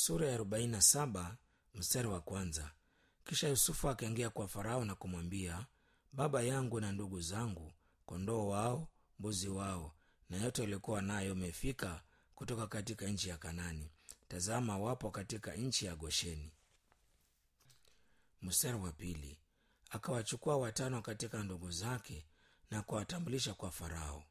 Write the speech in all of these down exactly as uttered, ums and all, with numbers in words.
Sura ya arobaini na saba mstari wa kwanza. Kisha Yusufu akaingia kwa Farao na kumwambia, baba yangu na ndugu zangu, kondoo wao, mbuzi wao na yote walikuwa nayo wamefika kutoka katika nchi ya Kanani. Tazama, wapo katika nchi ya Gosheni. Mstari wa pili. Akawachukua watano katika ndugu zake na kuwatambulisha kwa Farao.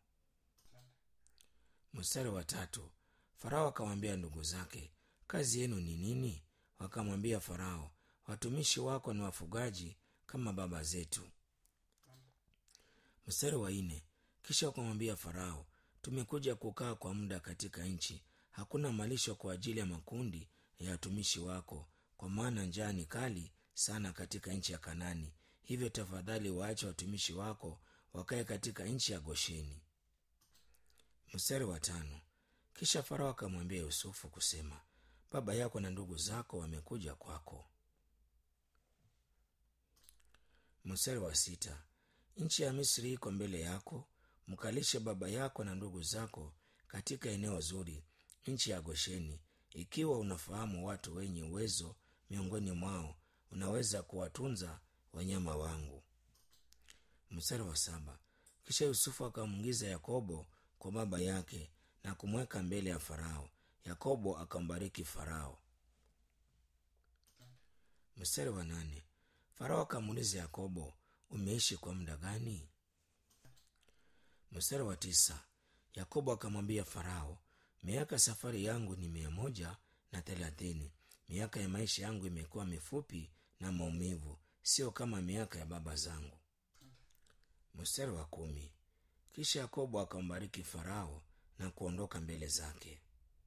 Mstari wa tatu. Farao akamwambia ndugu zake, kazi yenu ni nini? Wakamwambia Farao, watumishi wako ni wafugaji kama baba zetu. Mstari wa nne. Kisha wakamwambia Farao, tumekuja kukaa kwa muda katika nchi, hakuna malisho kwa ajili ya makundi ya watumishi wako, kwa maana njaa ni kali sana katika nchi ya Kanani. Hivyo tafadhali waache watumishi wako wakae katika nchi ya Gosheni. Mstari wa tano. Kisha Farao akamwambia Yusufu kusema, baba yako na ndugu zako wamekuja kwako. Mstari wa sita. Nchi ya Misri iko mbele yako, mkalishe baba yako na ndugu zako katika eneo zuri, nchi ya Gosheni. Ikiwa unafahamu watu wenye uwezo miongoni mwao, unaweza kuwatunza wanyama wangu. Mstari wa saba. Kisha Yusufu akamwingiza Yakobo kwa baba yake na kumweka mbele ya Farao. Yakobo akambariki Farao. Mstari wa nane. Farao akamuuliza Yakobo, umeishi kwa muda gani? Mstari wa tisa. Yakobo akamwambia Farao, miaka safari yangu ni mia moja na thelathini. Miaka ya maisha yangu imekuwa mifupi na maumivu, sio kama miaka ya baba zangu. Mstari wa kumi. Kisha Yakobo akambariki Farao na kuondoka mbele zake.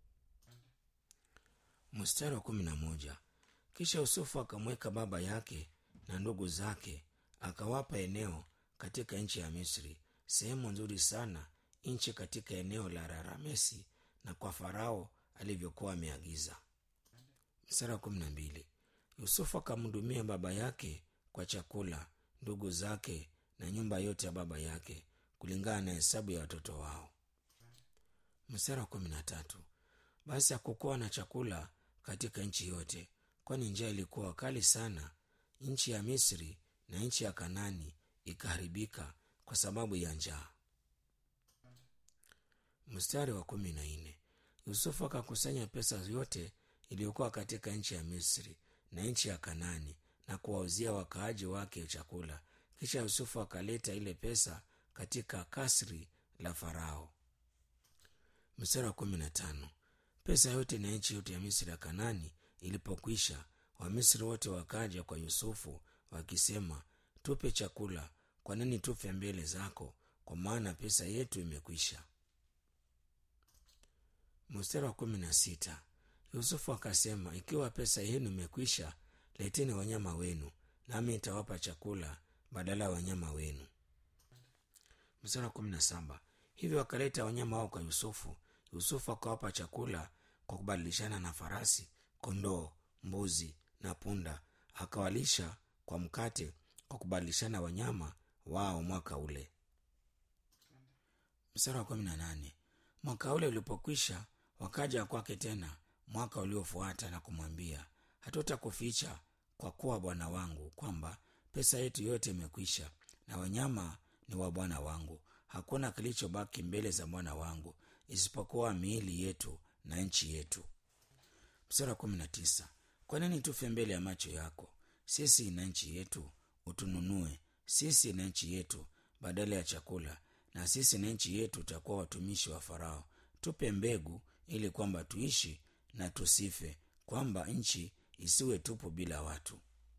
Mstari wa kumi na moja. Kisha Yusufu akamweka baba yake na ndugu zake, akawapa eneo katika nchi ya Misri, sehemu nzuri sana, nchi katika eneo la Raramesi, na kwa Farao alivyokuwa ameagiza. Mstari wa kumi na mbili. Yusufu akamhudumia baba yake kwa chakula, ndugu zake na nyumba yote ya baba yake, kulingana na hesabu ya watoto wao. Mstari wa kumi na tatu. Basi hakukuwa na chakula katika nchi yote, kwani njaa ilikuwa kali sana. Nchi ya Misri na nchi ya Kanani ikaharibika kwa sababu ya njaa. Mstari wa kumi na nne. Yusufu akakusanya pesa yote iliyokuwa katika nchi ya Misri na nchi ya Kanani na kuwauzia wakaaji wake chakula. Kisha Yusufu akaleta ile pesa katika kasri la Farao. Mstari wa kumi na tano. Pesa yote na nchi yote ya Misri ya Kanani ilipokwisha, Wamisri wote wakaja kwa Yusufu wakisema, tupe chakula, kwa nini tufe mbele zako? Kwa maana pesa yetu imekwisha. Mstari wa kumi na sita. Yusufu akasema, ikiwa pesa yenu imekwisha, leteni wanyama wenu, nami nitawapa chakula badala ya wanyama wenu. Mstari wa kumi na saba. Hivyo wakaleta wanyama wao kwa Yusufu. Yusufu akawapa chakula kwa kubadilishana na farasi, kondoo, mbuzi na punda, akawalisha kwa mkate kwa kubadilishana wanyama wao mwaka ule. Mstari wa kumi na nane. Mwaka ule ulipokwisha, wakaja kwake tena mwaka uliofuata na kumwambia, hatutakuficha kwa kuwa bwana wangu, kwamba pesa yetu yote imekwisha na wanyama ni wa bwana wangu. Hakuna kilichobaki mbele za bwana wangu isipokuwa miili yetu na nchi yetu. Mstari wa kumi na tisa. Kwa nini tufe mbele ya macho yako, sisi na nchi yetu? Utununue sisi na nchi yetu badala ya chakula, na sisi na nchi yetu tutakuwa watumishi wa Farao. Tupe mbegu ili kwamba tuishi na tusife, kwamba nchi isiwe tupu bila watu.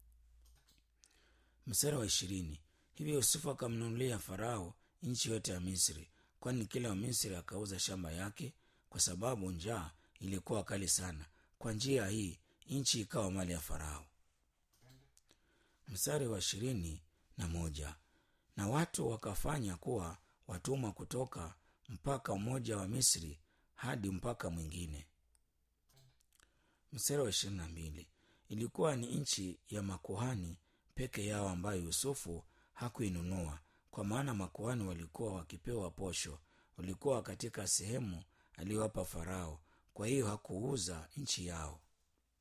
Mstari wa ishirini. Hivyo Yusufu akamnunulia Farao nchi yote ya Misri, kwani kila wa Misri akauza shamba yake, kwa sababu njaa ilikuwa kali sana. Kwa njia hii nchi ikawa mali ya Farao. Mstari wa ishirini na moja. Na watu wakafanya kuwa watumwa kutoka mpaka mmoja wa Misri hadi mpaka mwingine. Mstari wa ishirini na mbili. Ilikuwa ni nchi ya makuhani peke yao ambayo Yusufu hakuinunua, kwa maana makuhani walikuwa wakipewa posho, walikuwa katika sehemu aliyowapa Farao, kwa hiyo hakuuza nchi yao.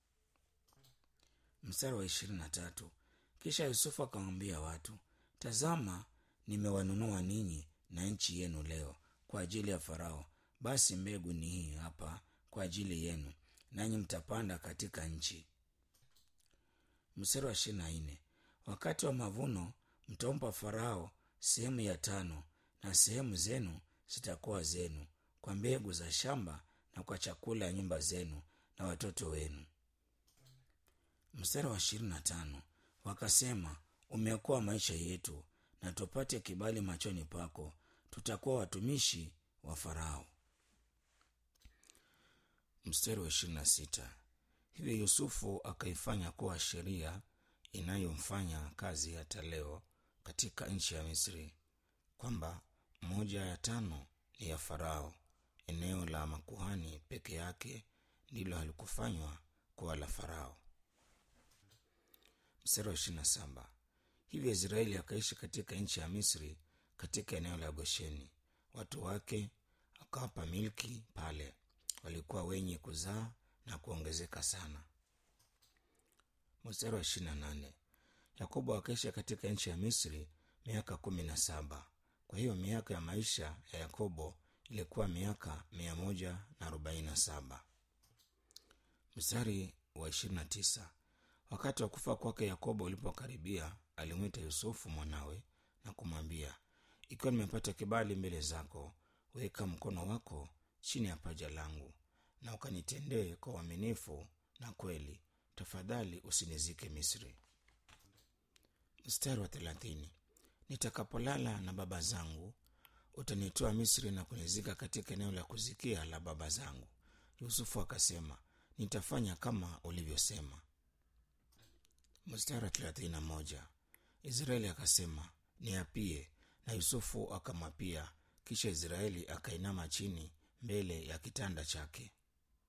Mstari wa ishirini na tatu. Kisha Yusufu akamwambia watu, tazama, nimewanunua ninyi na nchi yenu leo kwa ajili ya Farao. Basi mbegu ni hii hapa kwa ajili yenu, nanyi mtapanda katika nchi. Mstari wa ishirini na nne. Wakati wa mavuno mtampa Farao sehemu ya tano, na sehemu zenu zitakuwa zenu kwa mbegu za shamba na kwa chakula ya nyumba zenu na watoto wenu. Mstari wa ishirini na tano. Wakasema, umeokoa maisha yetu, na tupate kibali machoni pako, tutakuwa watumishi wa Farao. Mstari wa ishirini na sita. Hivyo Yusufu akaifanya kuwa sheria inayomfanya kazi hata leo katika nchi ya Misri, kwamba moja ya tano ni ya Farao. Eneo la makuhani peke yake ndilo halikufanywa kuwa la Farao. Mstari wa ishirini na saba. Hivyo Israeli akaishi katika nchi ya Misri katika eneo la Gosheni. Watu wake akawapa milki pale, walikuwa wenye kuzaa na kuongezeka sana. Mstari wa ishirini na nane. Yakobo akaishi katika nchi ya Misri miaka kumi na saba. Kwa hiyo miaka ya maisha ya Yakobo ilikuwa miaka mia moja na arobaini na saba. Mstari wa ishirini na tisa. Wakati wa kufa kwake Yakobo ulipokaribia, alimwita Yusufu mwanawe na kumwambia, ikiwa nimepata kibali mbele zako, weka mkono wako chini ya paja langu na ukanitendee kwa uaminifu na kweli. Tafadhali usinizike Misri. Mstari wa thelathini. Nitakapolala na baba zangu, utanitoa Misri na kunizika katika eneo la kuzikia la baba zangu. Yusufu akasema, nitafanya kama ulivyosema. Mstari wa thelathini na moja. Israeli akasema, niapie, na Yusufu akamwapia. Kisha Israeli akainama chini mbele ya kitanda chake.